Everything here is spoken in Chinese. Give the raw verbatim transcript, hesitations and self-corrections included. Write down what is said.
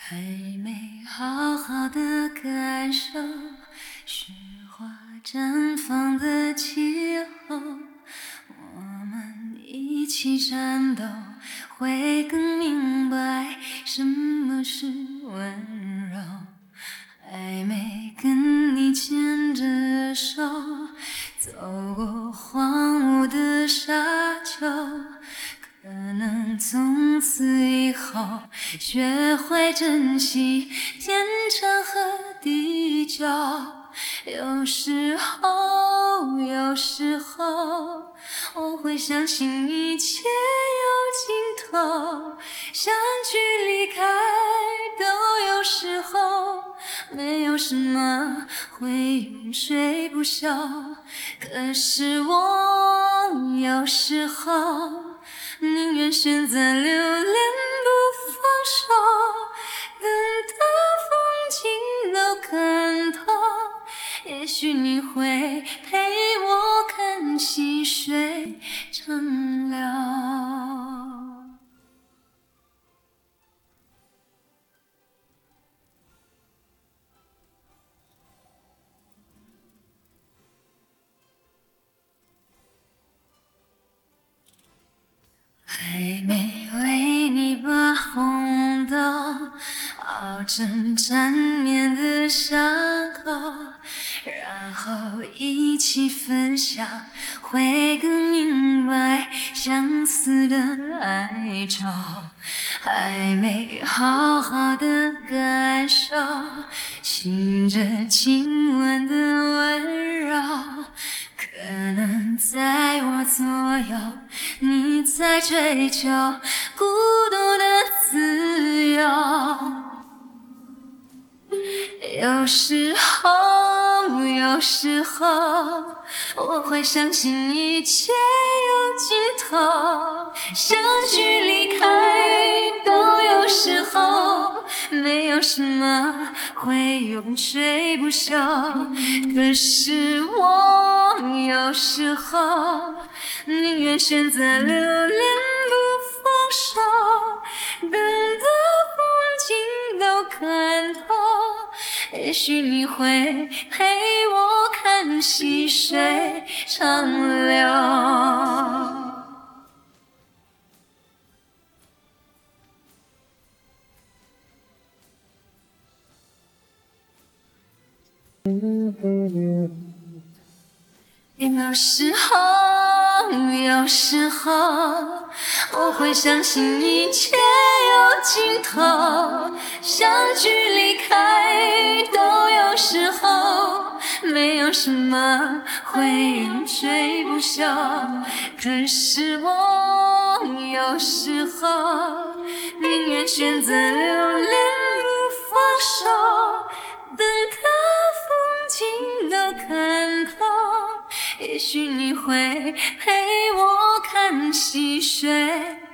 还没好好的感受雪花绽放的气候，我们一起战斗，会更明白什么是温柔。还没跟你牵着手，走过荒芜的沙丘，可能从此以后学会珍惜天长和地久。有时候，有时候我会相信一切有尽头，相聚离开都有时候，没有什么会永垂不朽。可是我有时候宁愿选择留恋不放手，等到风景都看透，也许你会陪我看细水长流。还没为你把红豆熬成缠绵的伤口，然后一起分享，会更明白相思的哀愁。还没好好的感受醒着亲吻的温柔，可能在我左右，你在追求孤独的自由。有时候，有时候我会相信一切有尽头，相聚离开都有时候，没有什么会永垂不朽。可是我有时候宁愿选择留恋不放手，等到风景都看透，也许你会陪我看细水长流。有时候，有时候我会相信一切有尽头，相聚离开都有时候，没有什么会永垂不朽。可是我有时候宁愿选择留恋不放手，等到风景都看透，也许你会陪我看细水